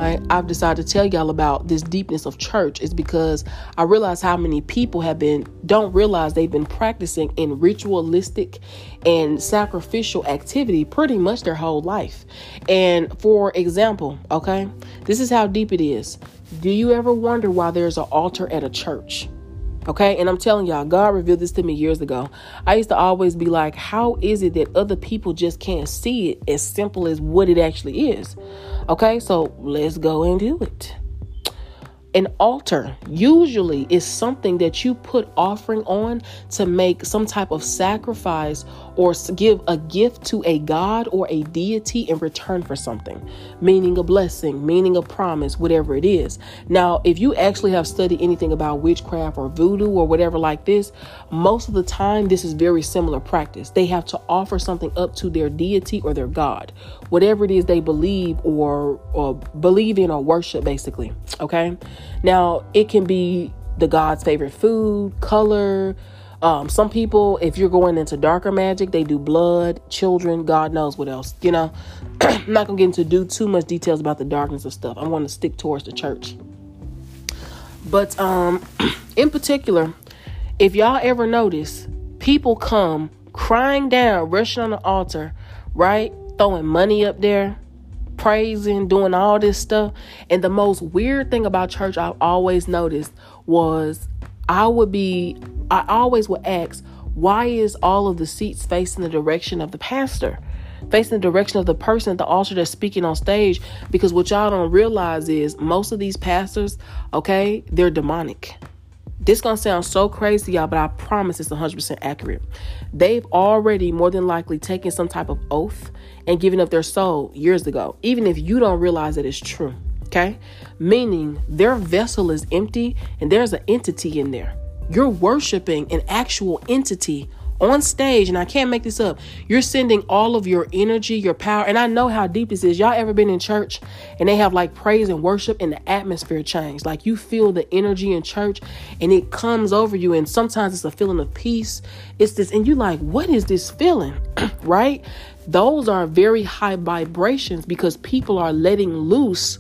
I've decided to tell y'all about this deepness of church is because I realize how many people don't realize they've been practicing in ritualistic and sacrificial activity pretty much their whole life. And for example, okay, this is how deep it is. Do you ever wonder why there's an altar at a church? Okay. And I'm telling y'all, God revealed this to me years ago. I used to always be like, how is it that other people just can't see it as simple as what it actually is? Okay. So let's go into it. An altar usually is something that you put offering on to make some type of sacrifice or give a gift to a god or a deity in return for something, meaning a blessing, meaning a promise, whatever it is. Now, if you actually have studied anything about witchcraft or voodoo or whatever like this, most of the time, this is very similar practice. They have to offer something up to their deity or their god, whatever it is they believe or believe in or worship, basically. Okay. Now, it can be the god's favorite food, color. Some people, if you're going into darker magic, they do blood, children, God knows what else, I'm not going to get into too much details about the darkness of stuff. I want to stick towards the church. But in particular, if y'all ever notice, people come crying down, rushing on the altar, right? Throwing money up there, praising, doing all this stuff. And the most weird thing about church I've always noticed was I always would ask, why is all of the seats facing the direction of the pastor, facing the direction of the person at the altar that's speaking on stage? Because what y'all don't realize is most of these pastors, okay, they're demonic. This gonna sound so crazy, y'all, but I promise it's 100% accurate. They've already more than likely taken some type of oath and given up their soul years ago, even if you don't realize that it's true. Okay, meaning their vessel is empty and there's an entity in there. You're worshiping an actual entity on stage, and I can't make this up. You're sending all of your energy, your power. And I know how deep this is. Y'all ever been in church and they have like praise and worship and the atmosphere change? Like you feel the energy in church and it comes over you. And sometimes it's a feeling of peace. It's this, and you like, what is this feeling? Right? Those are very high vibrations because people are letting loose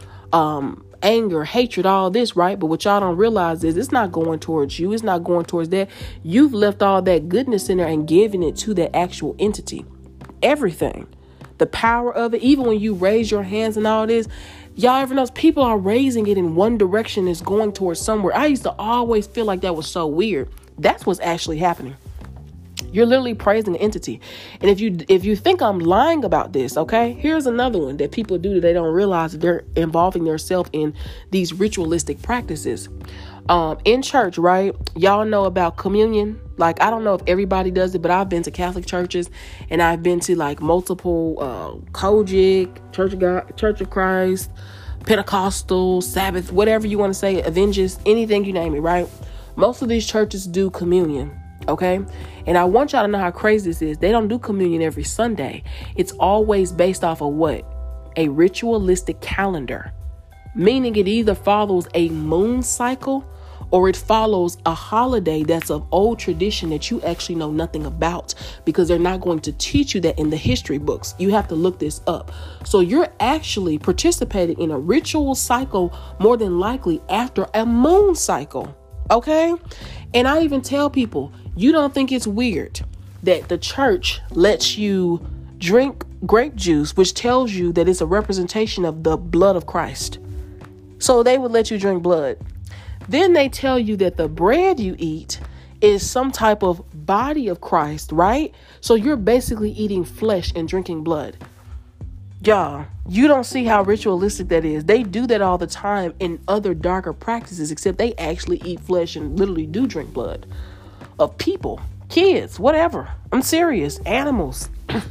anger, hatred, all this, right? But what y'all don't realize is it's not going towards you. It's not going towards that. You've left all that goodness in there and given it to that actual entity. Everything. The power of it, even when you raise your hands and all this, y'all ever notice people are raising it in one direction, it's going towards somewhere. I used to always feel like that was so weird. That's what's actually happening. You're literally praising an entity. And if you think I'm lying about this, okay, here's another one that people do that they don't realize that they're involving themselves in these ritualistic practices. In church, right? Y'all know about communion. Like, I don't know if everybody does it, but I've been to Catholic churches and I've been to like multiple Kojic, Church of Christ, Pentecostal, Sabbath, whatever you want to say, Adventist, anything you name it, right? Most of these churches do communion. Okay. And I want y'all to know how crazy this is. They don't do communion every Sunday. It's always based off of what? A ritualistic calendar, meaning it either follows a moon cycle or it follows a holiday that's of old tradition that you actually know nothing about, because they're not going to teach you that in the history books. You have to look this up. So you're actually participating in a ritual cycle more than likely after a moon cycle. Okay. And I even tell people, you don't think it's weird that the church lets you drink grape juice, which tells you that it's a representation of the blood of Christ. So they would let you drink blood. Then they tell you that the bread you eat is some type of body of Christ, right? So you're basically eating flesh and drinking blood. Y'all, you don't see how ritualistic that is. They do that all the time in other darker practices, except they actually eat flesh and literally do drink blood of people, kids, whatever. I'm serious. Animals.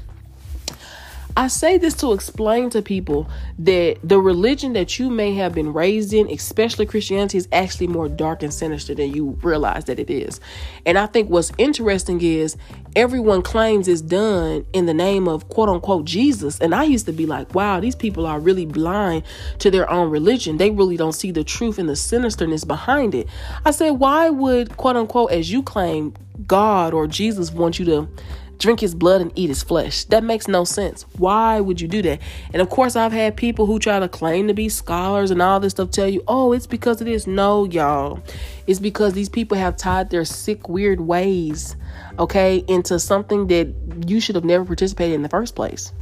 I say this to explain to people that the religion that you may have been raised in, especially Christianity, is actually more dark and sinister than you realize that it is. And I think what's interesting is everyone claims it's done in the name of quote unquote Jesus. And I used to be like, wow, these people are really blind to their own religion. They really don't see the truth and the sinisterness behind it. I said, why would quote unquote, as you claim, God or Jesus want you to drink his blood and eat his flesh. That makes no sense. Why would you do that? And of course, I've had people who try to claim to be scholars and all this stuff tell you, oh, it's because of this. No, y'all. It's because these people have tied their sick, weird ways, okay, into something that you should have never participated in the first place.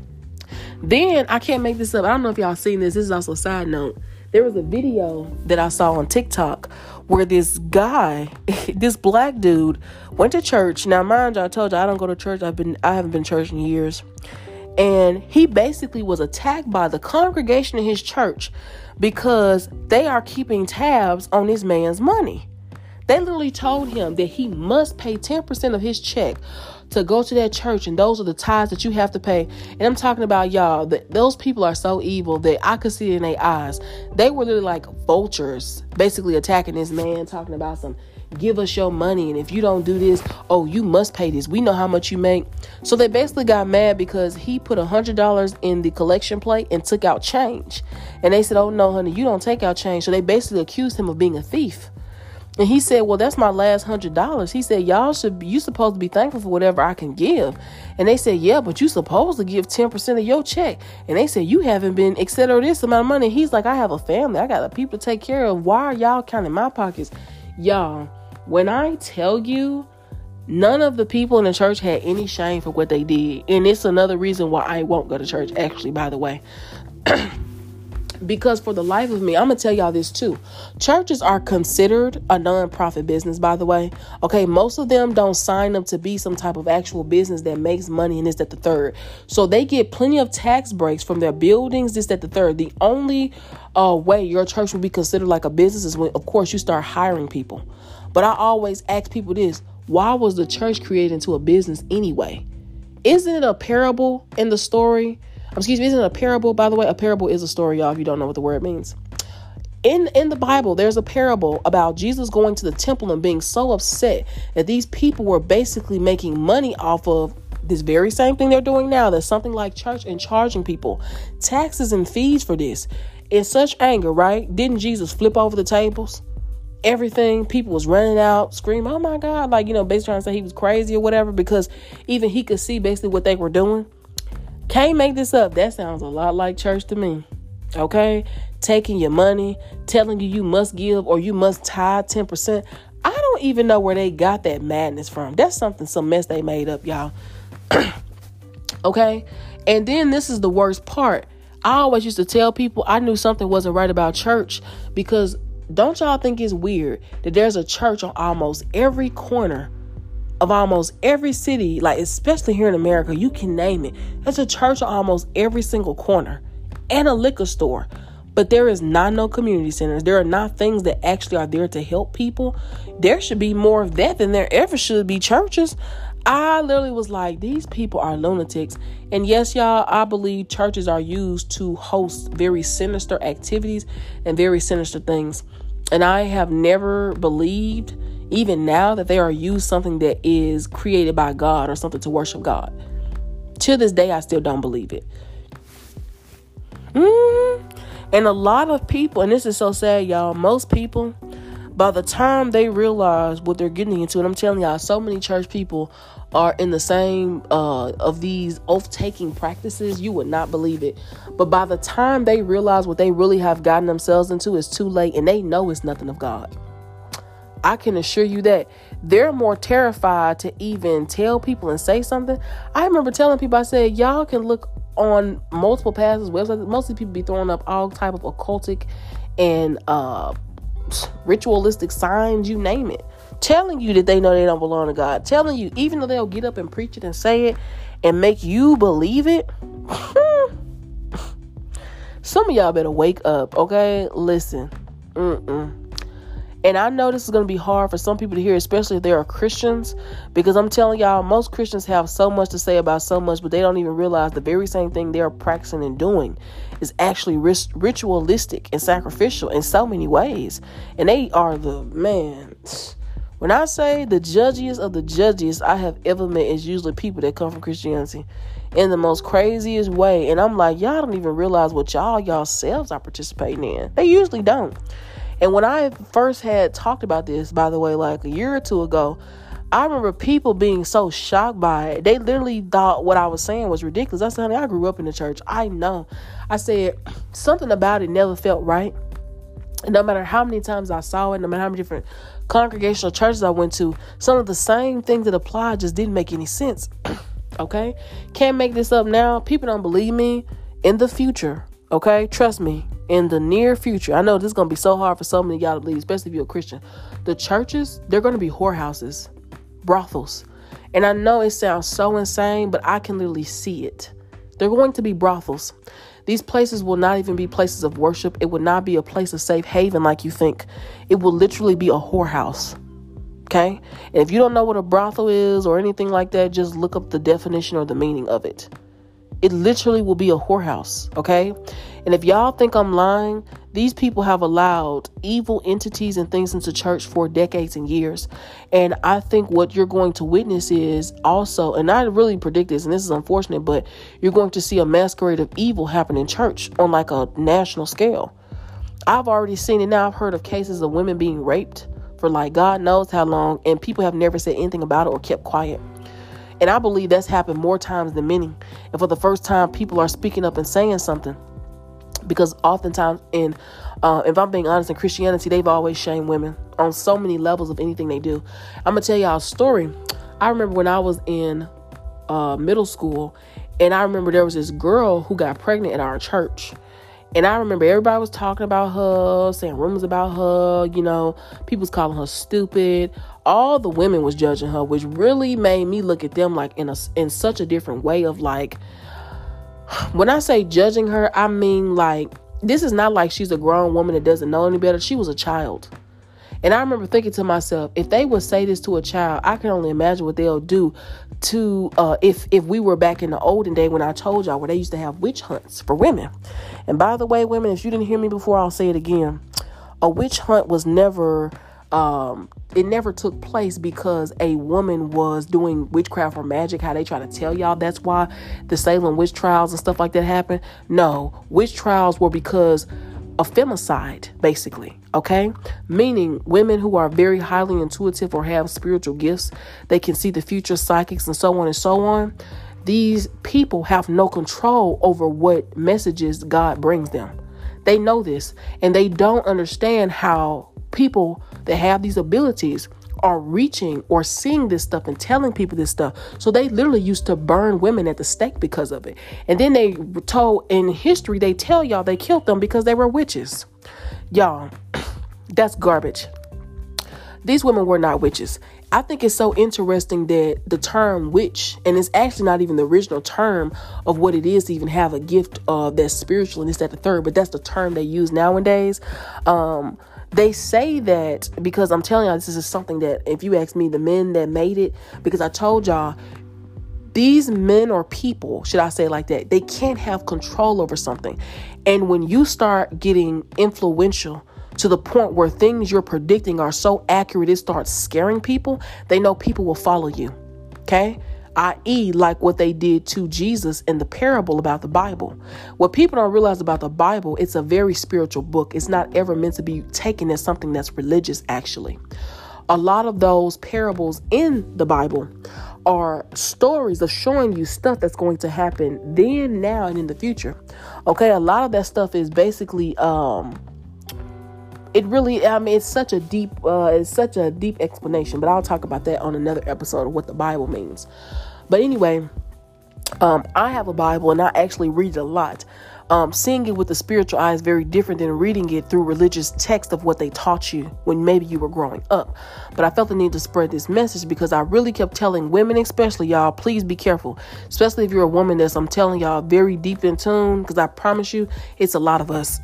Then, I can't make this up. I don't know if y'all seen this. This is also a side note. There was a video that I saw on TikTok where this guy, this black dude, went to church. Now, mind you, I told you I don't go to church. I haven't been to church in years. And he basically was attacked by the congregation in his church because they are keeping tabs on this man's money. They literally told him that he must pay 10% of his check to go to that church, and those are the tithes that you have to pay. And I'm talking about, y'all, those people are so evil that I could see it in their eyes. They were literally like vultures, basically attacking this man, talking about some, give us your money, and if you don't do this, oh, you must pay this. We know how much you make. So they basically got mad because he put $100 in the collection plate and took out change. And they said, oh no, honey, you don't take out change. So they basically accused him of being a thief. And he said, well, that's my last $100. He said, you supposed to be thankful for whatever I can give. And they said, yeah, but you supposed to give 10% of your check. And they said, you haven't been, et cetera, this amount of money. He's like, I have a family. I got people to take care of. Why are y'all counting my pockets? Y'all, when I tell you, none of the people in the church had any shame for what they did. And it's another reason why I won't go to church, actually, by the way. Because for the life of me, I'm going to tell y'all this too. Churches are considered a non-profit business, by the way. Okay, most of them don't sign up to be some type of actual business that makes money and this, that, the third. So they get plenty of tax breaks from their buildings, this, that, the third. The only way your church will be considered like a business is when, of course, you start hiring people. But I always ask people this: why was the church created into a business anyway? Isn't it a parable in the story? Isn't it a parable? By the way, a parable is a story, y'all, if you don't know what the word means. In the Bible, there's a parable about Jesus going to the temple and being so upset that these people were basically making money off of this very same thing they're doing now. There's something like church and charging people taxes and fees for this. In such anger, right? Didn't Jesus flip over the tables? Everything, people was running out, screaming, oh my God, like, basically trying to say he was crazy or whatever, because even he could see basically what they were doing. Can't make this up. That sounds a lot like church to me. Okay? Taking your money, telling you must give or you must tithe 10%. I don't even know where they got that madness from. That's some mess they made up, y'all. Okay? And then this is the worst part. I always used to tell people I knew something wasn't right about church, because don't y'all think it's weird that there's a church on almost every corner of almost every city, like especially here in America, you can name it. There's a church on almost every single corner and a liquor store. But there is not no community centers. There are not things that actually are there to help people. There should be more of that than there ever should be churches. I literally was like, these people are lunatics. And yes, y'all, I believe churches are used to host very sinister activities and very sinister things. And I have never believed, even now, that they are used something that is created by God or something to worship God. To this day, I still don't believe it. And a lot of people, and this is so sad, y'all, most people, by the time they realize what they're getting into, and I'm telling y'all, so many church people are in the same of these oath-taking practices, you would not believe it. But by the time they realize what they really have gotten themselves into, it's too late, and they know it's nothing of God. I can assure you that they're more terrified to even tell people and say something. I remember telling people, I said, y'all can look on multiple pastors' websites. Mostly people be throwing up all type of occultic and ritualistic signs, you name it, telling you that they know they don't belong to God, telling you, even though they'll get up and preach it and say it and make you believe it. Some of y'all better wake up, okay? Listen. And I know this is going to be hard for some people to hear, especially if they are Christians, because I'm telling y'all, most Christians have so much to say about so much, but they don't even realize the very same thing they're practicing and doing is actually ritualistic and sacrificial in so many ways. And they are when I say the judgiest of the judgiest I have ever met is usually people that come from Christianity in the most craziest way. And I'm like, y'all don't even realize what y'all selves are participating in. They usually don't. And when I first had talked about this, by the way, like a year or two ago, I remember people being so shocked by it. They literally thought what I was saying was ridiculous. I said, honey, I grew up in the church. I know. I said, something about it never felt right. And no matter how many times I saw it, no matter how many different congregational churches I went to, some of the same things that applied just didn't make any sense. Okay? Can't make this up now. People don't believe me. In the future, okay? Trust me. In the near future, I know this is going to be so hard for so many of y'all to believe, especially if you're a Christian. The churches, they're going to be whorehouses. Brothels. And I know it sounds so insane, but I can literally see it. They're going to be brothels. These places will not even be places of worship. It will not be a place of safe haven like you think. It will literally be a whorehouse. Okay? And if you don't know what a brothel is or anything like that, just look up the definition or the meaning of it. It literally will be a whorehouse. Okay? And if y'all think I'm lying, these people have allowed evil entities and things into church for decades and years. And I think what you're going to witness is also, and I really predict this, and this is unfortunate, but you're going to see a masquerade of evil happen in church on like a national scale. I've already seen it now. I've heard of cases of women being raped for like God knows how long, and people have never said anything about it or kept quiet. And I believe that's happened more times than many. And for the first time, people are speaking up and saying something. Because oftentimes if I'm being honest, in Christianity, they've always shamed women on so many levels of anything they do. I'm going to tell y'all a story. I remember when I was in middle school, and I remember there was this girl who got pregnant at our church. And I remember everybody was talking about her, saying rumors about her, you know, people was calling her stupid. All the women was judging her, which really made me look at them like in such a different way of like, when I say judging her, I mean like, this is not like she's a grown woman that doesn't know any better. She was a child. And I remember thinking to myself, if they would say this to a child, I can only imagine what they'll do to, if we were back in the olden day when I told y'all where they used to have witch hunts for women. And by the way, women, if you didn't hear me before, I'll say it again. A witch hunt was never, it never took place because a woman was doing witchcraft or magic, how they try to tell y'all that's why the Salem witch trials and stuff like that happened. No, witch trials were because of femicide, basically. Okay. Meaning women who are very highly intuitive or have spiritual gifts, they can see the future, psychics and so on and so on. These people have no control over what messages God brings them. They know this, and they don't understand how people that have these abilities are reaching or seeing this stuff and telling people this stuff. So they literally used to burn women at the stake because of it. And then they were told in history, they tell y'all they killed them because they were witches. Y'all, that's garbage. These women were not witches. I think it's so interesting that the term witch, and it's actually not even the original term of what it is to even have a gift that's spiritual and this, that, the third, but that's the term they use nowadays. They say that because I'm telling y'all, this is something that if you ask me, the men that made it, because I told y'all, these men or people, should I say it like that, they can't have control over something. And when you start getting influential to the point where things you're predicting are so accurate, it starts scaring people, they know people will follow you. Okay? I.e., like what they did to Jesus in the parable about the Bible. What people don't realize about the Bible, it's a very spiritual book. It's not ever meant to be taken as something that's religious, actually. A lot of those parables in the Bible are stories of showing you stuff that's going to happen then, now, and in the future. Okay, a lot of that stuff is basically it really, I mean, it's such a deep explanation, but I'll talk about that on another episode of what the Bible means. But anyway, I have a Bible and I actually read it a lot. Seeing it with the spiritual eye is very different than reading it through religious text of what they taught you when maybe you were growing up. But I felt the need to spread this message because I really kept telling women, especially y'all, please be careful, especially if you're a woman that's, I'm telling y'all, very deep in tune, because I promise you, it's a lot of us.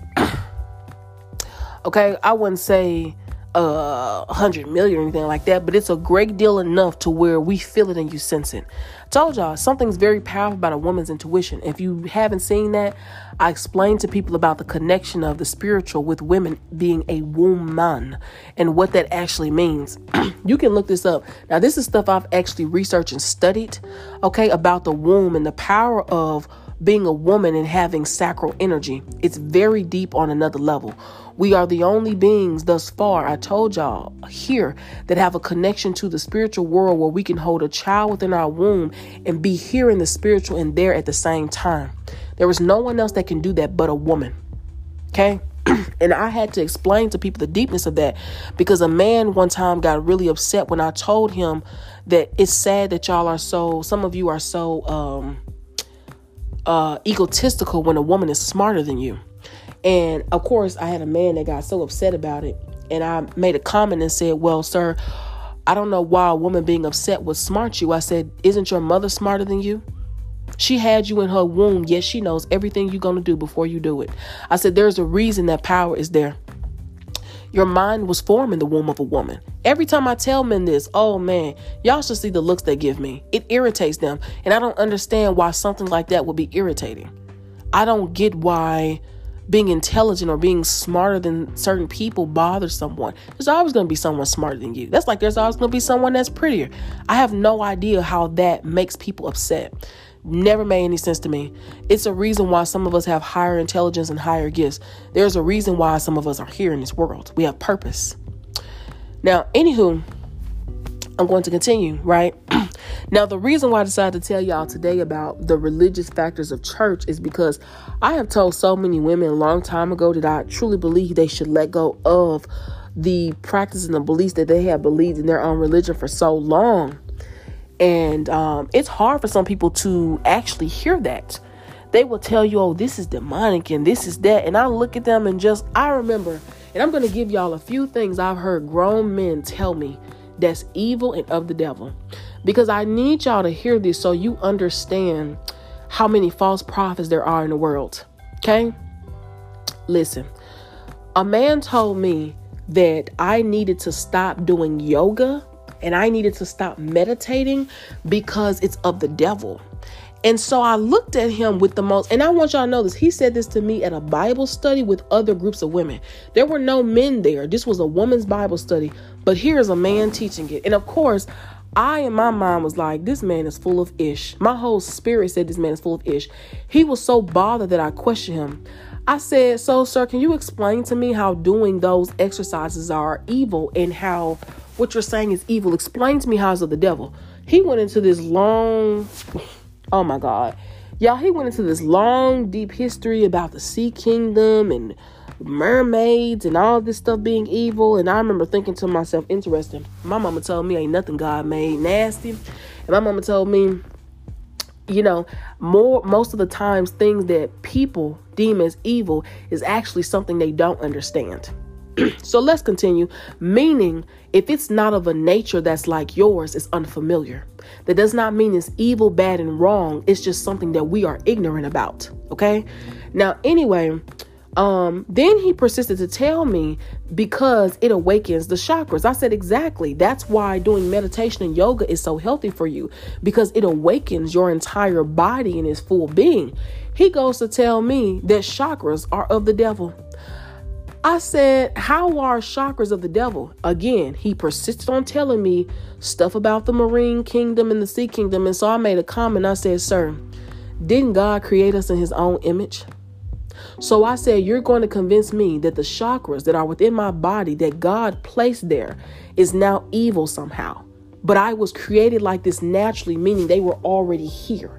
Okay, I wouldn't say 100 million or anything like that, but it's a great deal enough to where we feel it and you sense it. I told y'all, something's very powerful about a woman's intuition. If you haven't seen that, I explained to people about the connection of the spiritual with women being a woman and what that actually means. You can look this up. Now, this is stuff I've actually researched and studied, okay, about the womb and the power of being a woman and having sacral energy. It's very deep on another level. We are the only beings thus far, I told y'all here, that have a connection to the spiritual world where we can hold a child within our womb and be here in the spiritual and there at the same time. There is no one else that can do that but a woman. Okay? And I had to explain to people the deepness of that, because a man one time got really upset when I told him that it's sad that some of you are so egotistical when a woman is smarter than you. And of course, I had a man that got so upset about it. And I made a comment and said, well, sir, I don't know why a woman being upset would smart you. I said, isn't your mother smarter than you? She had you in her womb, yet she knows everything you're going to do before you do it. I said, there's a reason that power is there. Your mind was formed in the womb of a woman. Every time I tell men this, oh man, y'all should see the looks they give me. It irritates them. And I don't understand why something like that would be irritating. I don't get why being intelligent or being smarter than certain people bothers someone. There's always going to be someone smarter than you. That's like there's always going to be someone that's prettier. I have no idea how that makes people upset. Never made any sense to me. It's a reason why some of us have higher intelligence and higher gifts. There's a reason why some of us are here in this world. We have purpose. Now, anywho, I'm going to continue, right? Now, the reason why I decided to tell y'all today about the religious factors of church is because I have told so many women a long time ago that I truly believe they should let go of the practice and the beliefs that they have believed in their own religion for so long. And it's hard for some people to actually hear that. They will tell you, oh, this is demonic and this is that. And I look at them and I remember, and I'm going to give y'all a few things I've heard grown men tell me that's evil and of the devil. Because I need y'all to hear this so you understand how many false prophets there are in the world. Okay? Listen, a man told me that I needed to stop doing yoga and I needed to stop meditating because it's of the devil. And so I looked at him with the most, and I want y'all to know this. He said this to me at a Bible study with other groups of women. There were no men there. This was a woman's Bible study, but here's a man teaching it. And of course, I in my mind was like, this man is full of ish. My whole spirit said this man is full of ish. He was so bothered that I questioned him. I said, so sir, can you explain to me how doing those exercises are evil and how what you're saying is evil? Explain to me how it's of the devil. He went into this long, oh my God. Y'all, he went into this long, deep history about the sea kingdom and mermaids and all this stuff being evil. And I remember thinking to myself, interesting. My mama told me ain't nothing God made nasty. And my mama told me, you know, most of the times things that people deem as evil is actually something they don't understand. So let's continue. Meaning, if it's not of a nature that's like yours, it's unfamiliar. That does not mean it's evil, bad, and wrong. It's just something that we are ignorant about. Okay. Now, anyway, then he persisted to tell me because it awakens the chakras. I said, exactly. That's why doing meditation and yoga is so healthy for you, because it awakens your entire body in its full being. He goes to tell me that chakras are of the devil. I said, how are chakras of the devil? Again, he persisted on telling me stuff about the marine kingdom and the sea kingdom. And so I made a comment. I said, sir, didn't God create us in his own image? So I said, you're going to convince me that the chakras that are within my body that God placed there is now evil somehow. But I was created like this naturally, meaning they were already here.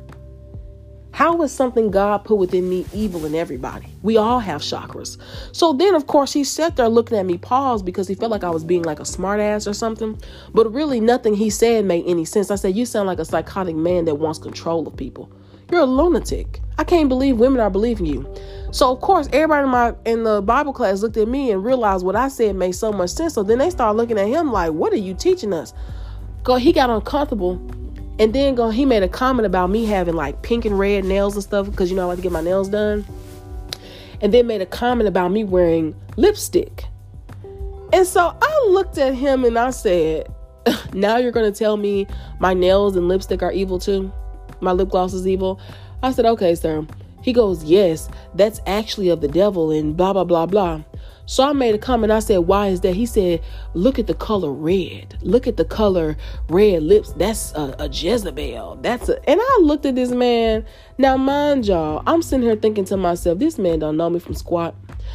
How is something God put within me evil in everybody? We all have chakras. So then, of course, he sat there looking at me, paused, because he felt like I was being like a smart ass or something. But really, nothing he said made any sense. I said, you sound like a psychotic man that wants control of people. You're a lunatic. I can't believe women are believing you. So, of course, everybody in the Bible class looked at me and realized what I said made so much sense. So then they started looking at him like, what are you teaching us? He got uncomfortable. And then he made a comment about me having like pink and red nails and stuff, because, you know, I like to get my nails done. And then made a comment about me wearing lipstick. And so I looked at him and I said, now you're going to tell me my nails and lipstick are evil too? My lip gloss is evil? I said, okay, sir. He goes, yes, that's actually of the devil and blah, blah, blah, blah. So I made a comment. I said, why is that? He said, look at the color red. Look at the color red lips. That's a Jezebel. And I looked at this man. Now, mind y'all, I'm sitting here thinking to myself, this man don't know me from squat.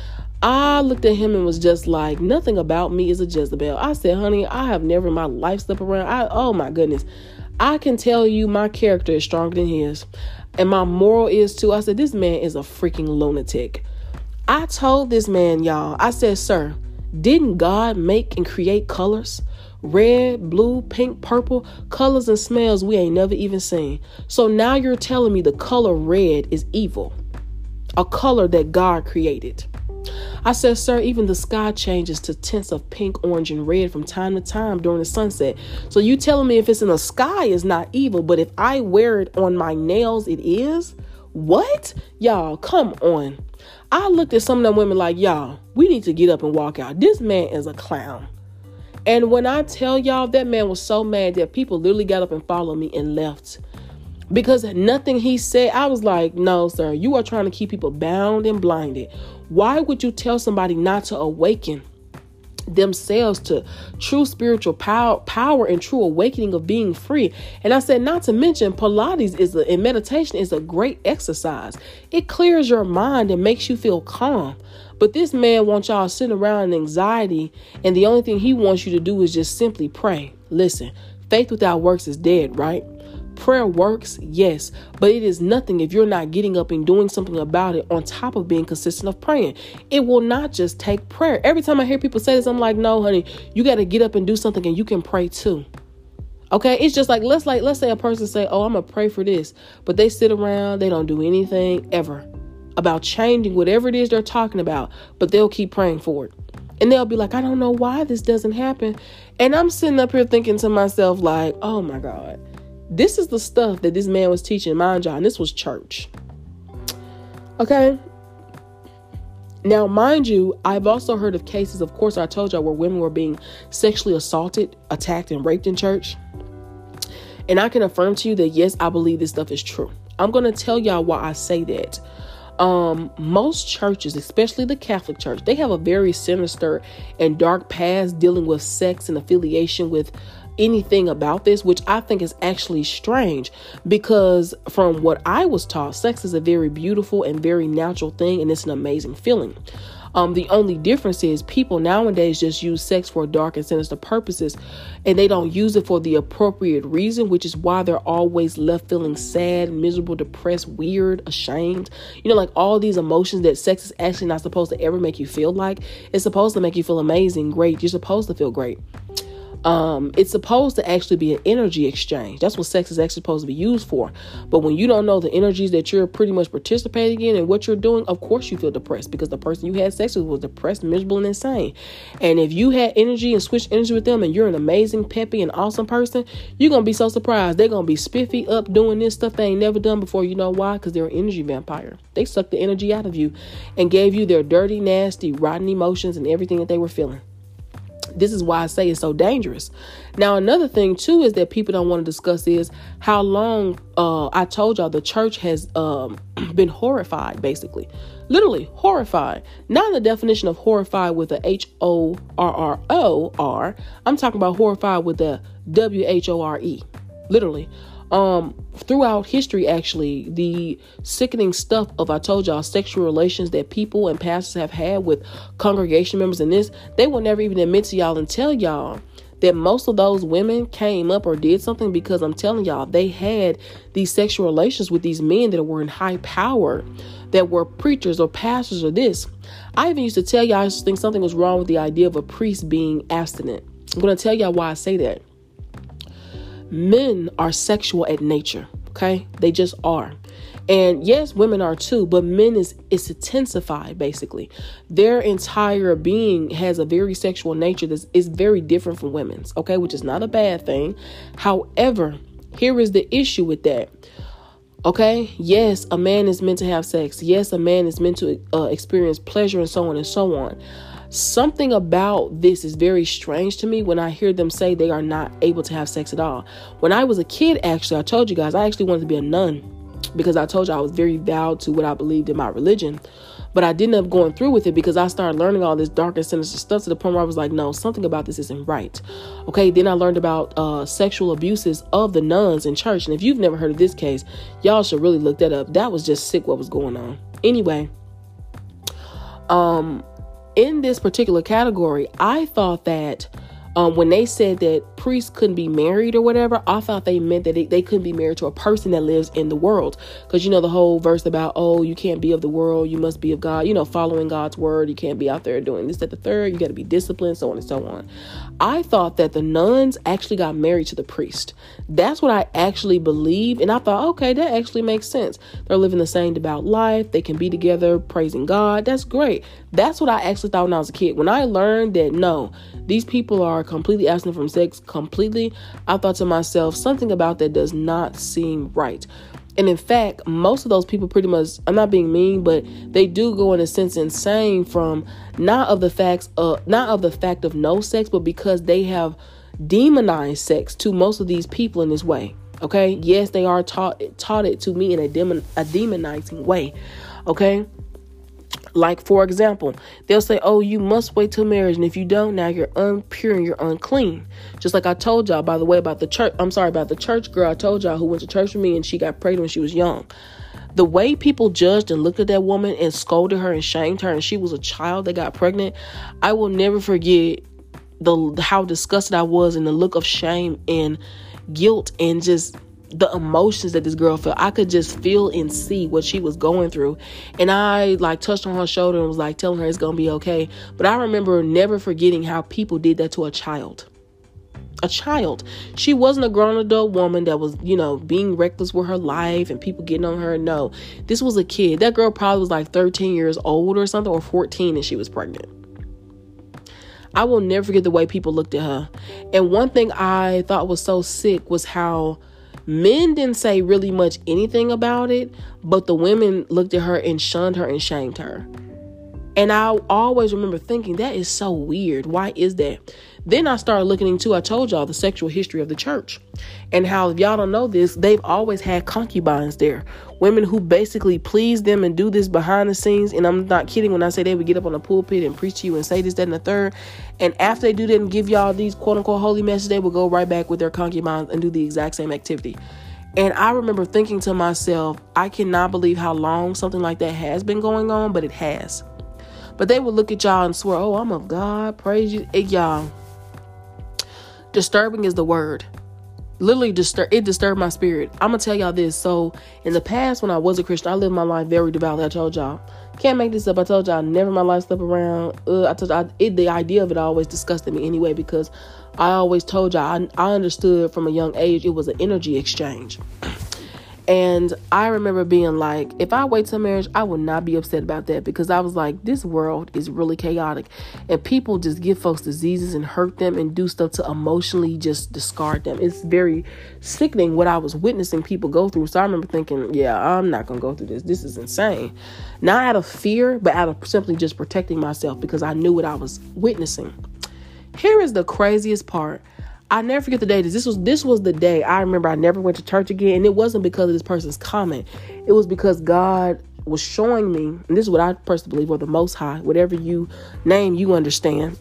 I looked at him and was just like, nothing about me is a Jezebel. I said, honey, I have never in my life slept around. Oh my goodness. I can tell you my character is stronger than his. And my moral is too. I said, this man is a freaking lunatic. I told this man, y'all, I said, sir, didn't God make and create colors? Red, blue, pink, purple, colors and smells we ain't never even seen. So now you're telling me the color red is evil, a color that God created. I said, sir, even the sky changes to tints of pink, orange, and red from time to time during the sunset. So you telling me if it's in the sky is not evil, but if I wear it on my nails, it is? What? Y'all, come on. I looked at some of them women like, y'all, we need to get up and walk out. This man is a clown. And when I tell y'all, that man was so mad that people literally got up and followed me and left. Because nothing he said, I was like, no, sir, you are trying to keep people bound and blinded. Why would you tell somebody not to awaken themselves to true spiritual power and true awakening of being free? And I said, not to mention Pilates and meditation is a great exercise. It clears your mind and makes you feel calm. But this man wants y'all sitting around in anxiety, and the only thing he wants you to do is just simply pray. Listen, faith without works is dead, right? Prayer works, yes, but it is nothing if you're not getting up and doing something about it on top of being consistent of praying. It will not just take prayer. Every time I hear people say this, I'm like, no, honey, you got to get up and do something and you can pray too. Okay, it's just like let's say a person say, oh, I'm going to pray for this, but they sit around, they don't do anything ever about changing whatever it is they're talking about, but they'll keep praying for it. And they'll be like, I don't know why this doesn't happen. And I'm sitting up here thinking to myself like, oh my God. This is the stuff that this man was teaching, mind y'all, and this was church. Okay. Now, mind you, I've also heard of cases, of course, I told y'all, where women were being sexually assaulted, attacked, and raped in church. And I can affirm to you that, yes, I believe this stuff is true. I'm going to tell y'all why I say that. Most churches, especially the Catholic Church, they have a very sinister and dark past dealing with sex and affiliation with anything about this, which I think is actually strange, because from what I was taught, sex is a very beautiful and very natural thing, and it's an amazing feeling. The only difference is people nowadays just use sex for dark and sinister purposes, and they don't use it for the appropriate reason, which is why they're always left feeling sad, miserable, depressed, weird, ashamed. You know, like all these emotions that sex is actually not supposed to ever make you feel like. It's supposed to make you feel amazing, great. You're supposed to feel great. It's supposed to actually be an energy exchange. That's what sex is actually supposed to be used for. But when you don't know the energies that you're pretty much participating in and what you're doing, of course you feel depressed, because the person you had sex with was depressed, miserable, and insane. And if you had energy and switched energy with them and you're an amazing, peppy, and awesome person, you're going to be so surprised. They're going to be spiffy up doing this stuff they ain't never done before. You know why? Because they're an energy vampire. They sucked the energy out of you and gave you their dirty, nasty, rotten emotions and everything that they were feeling. This is why I say it's so dangerous. Now, another thing, too, is that people don't want to discuss is how long I told y'all the church has been horrified, basically. Literally horrified. Not in the definition of horrified with a HORROR. I'm talking about horrified with a WHORE. Literally. Throughout history, actually, the sickening stuff of, I told y'all, sexual relations that people and pastors have had with congregation members and this, they will never even admit to y'all and tell y'all that most of those women came up or did something because I'm telling y'all, they had these sexual relations with these men that were in high power, that were preachers or pastors or this. I even used to tell y'all, I used to think something was wrong with the idea of a priest being abstinent. I'm going to tell y'all why I say that. Men are sexual at nature. Okay. They just are. And yes, women are too, but men is intensified. Basically, their entire being has a very sexual nature that is very different from women's. Okay. Which is not a bad thing. However, here is the issue with that. Okay. Yes, a man is meant to have sex. Yes, a man is meant to experience pleasure and so on and so on. Something about this is very strange to me when I hear them say they are not able to have sex at all. When I was a kid, actually, I told you guys, I actually wanted to be a nun. because I told you I was very vowed to what I believed in my religion. But I didn't end up going through with it because I started learning all this dark and sinister stuff to the point where I was like, no, something about this isn't right. Okay, then I learned about sexual abuses of the nuns in church. And if you've never heard of this case, y'all should really look that up. That was just sick what was going on. Anyway, in this particular category, I thought that when they said that priests couldn't be married or whatever, I thought they meant that they couldn't be married to a person that lives in the world. Because, you know, the whole verse about, oh, you can't be of the world, you must be of God, you know, following God's word. You can't be out there doing this, that, the third. You got to be disciplined, so on and so on. I thought that the nuns actually got married to the priest. That's what I actually believed. And I thought, okay, that actually makes sense. They're living the same devout life. They can be together praising God. That's great. That's what I actually thought when I was a kid. When I learned that, no, these people are completely absent from sex completely, I thought to myself, something about that does not seem right. And in fact, most of those people pretty much, I'm not being mean, but they do go in a sense insane from not of the fact of no sex, but because they have demonized sex to most of these people in this way. Okay. Yes, they are taught it to me in a demonizing way. Okay. Like, for example, they'll say, oh, you must wait till marriage. And if you don't, now you're impure and you're unclean. Just like I told y'all, by the way, about the church girl I told y'all who went to church with me and she got pregnant when she was young. The way people judged and looked at that woman and scolded her and shamed her, and she was a child that got pregnant, I will never forget how disgusted I was and the look of shame and guilt and just the emotions that this girl felt. I could just feel and see what she was going through. And I touched on her shoulder and was telling her it's going to be okay. But I remember never forgetting how people did that to a child. A child. She wasn't a grown adult woman that was, being reckless with her life and people getting on her. No, this was a kid. That girl probably was 13 years old or something, or 14, and she was pregnant. I will never forget the way people looked at her. And one thing I thought was so sick was how men didn't say really much anything about it, but the women looked at her and shunned her and shamed her. And I always remember thinking, that is so weird. Why is that? Then I started looking into, I told y'all, the sexual history of the church. And how, if y'all don't know this, they've always had concubines there. Women who basically please them and do this behind the scenes. And I'm not kidding when I say they would get up on the pulpit and preach to you and say this, that, and the third. And after they do that and give y'all these quote unquote holy messages, they will go right back with their concubines and do the exact same activity. And I remember thinking to myself, I cannot believe how long something like that has been going on, but it has. But they would look at y'all and swear, oh, I'm of God, praise you. Y'all, disturbing is the word. Literally, it disturbed my spirit. I'm going to tell y'all this. So in the past, when I was a Christian, I lived my life very devoutly. I told y'all, can't make this up. I told y'all, never in my life slept around. I told y'all, the idea of it always disgusted me anyway, because I always told y'all, I understood from a young age, it was an energy exchange. And I remember being like, if I wait till marriage, I would not be upset about that, because I was like, this world is really chaotic and people just give folks diseases and hurt them and do stuff to emotionally just discard them. It's very sickening what I was witnessing people go through. So I remember thinking, yeah, I'm not going to go through this. This is insane. Not out of fear, but out of simply just protecting myself, because I knew what I was witnessing. Here is the craziest part. I never forget the day. This was the day I remember I never went to church again. And it wasn't because of this person's comment. It was because God was showing me, and this is what I personally believe, or the Most High, whatever you name, you understand.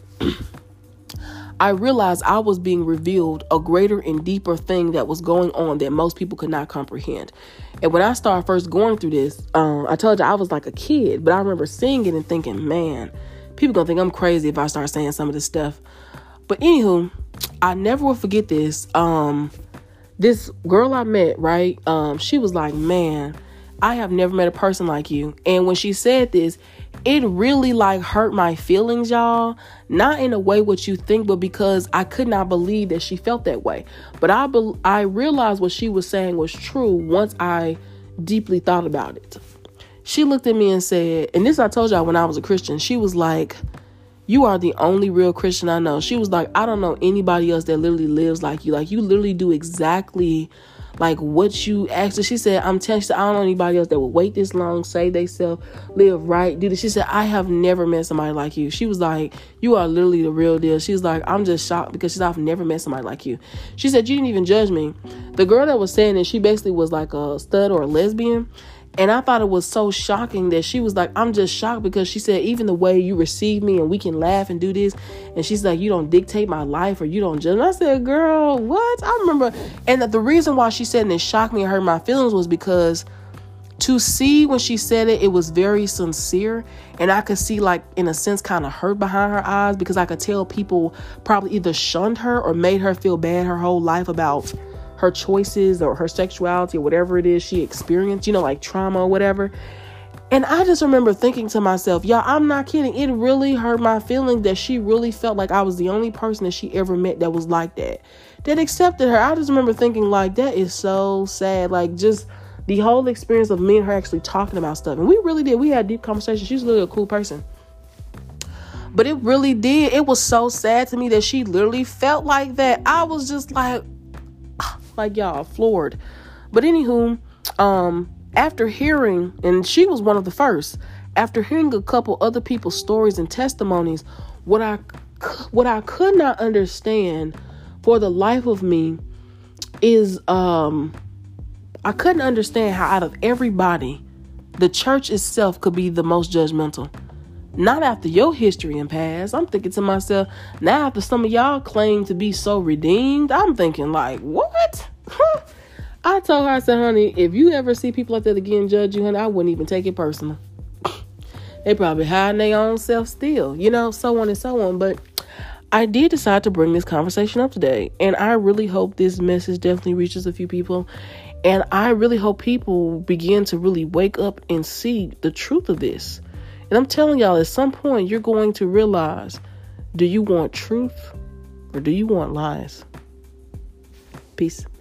I realized I was being revealed a greater and deeper thing that was going on that most people could not comprehend. And when I started first going through this, I told you I was like a kid, but I remember seeing it and thinking, man, people gonna think I'm crazy if I start saying some of this stuff. But anywho, I never will forget this. This girl I met, right? She was like, man, I have never met a person like you. And when she said this, it really hurt my feelings, y'all. Not in a way what you think, but because I could not believe that she felt that way. But I realized what she was saying was true once I deeply thought about it. She looked at me and said, and this I told y'all when I was a Christian, she was like, you are the only real Christian I know. She was like, I don't know anybody else that literally lives like you. Like, you literally do exactly like what you actually, she said, I'm telling you, I don't know anybody else that would wait this long, say they self, live right, do this. She said, I have never met somebody like you. She was like, you are literally the real deal. She was like, I'm just shocked because she said, I've never met somebody like you. She said, you didn't even judge me. The girl that was saying that, she basically was like a stud or a lesbian. And I thought it was so shocking that she was like, I'm just shocked because she said, even the way you receive me and we can laugh and do this. And she's like, you don't dictate my life or you don't judge. And I said, girl, what? I remember. And the reason why she said, and it shocked me and hurt my feelings, was because to see when she said it, it was very sincere. And I could see, like, in a sense, kind of hurt behind her eyes, because I could tell people probably either shunned her or made her feel bad her whole life about her choices or her sexuality or whatever it is she experienced, like trauma or whatever. And I just remember thinking to myself, y'all, I'm not kidding. It really hurt my feelings that she really felt like I was the only person that she ever met that was like that accepted her. I just remember thinking, like, that is so sad. Like, just the whole experience of me and her actually talking about stuff. And we really did. We had deep conversations. She's really a cool person. But it really did. It was so sad to me that she literally felt like that. I was just like y'all, floored. But anywho, after hearing, and she was one of the first, after hearing a couple other people's stories and testimonies, what I could not understand for the life of me is I couldn't understand how out of everybody, the church itself could be the most judgmental. Not after your history and past. I'm thinking to myself, now after some of y'all claim to be so redeemed, I'm thinking like, what? I told her, I said, honey, if you ever see people like that again judge you, honey, I wouldn't even take it personal. They probably hiding their own self still, so on and so on. But I did decide to bring this conversation up today. And I really hope this message definitely reaches a few people. And I really hope people begin to really wake up and see the truth of this. And I'm telling y'all, at some point, you're going to realize, do you want truth or do you want lies? Peace.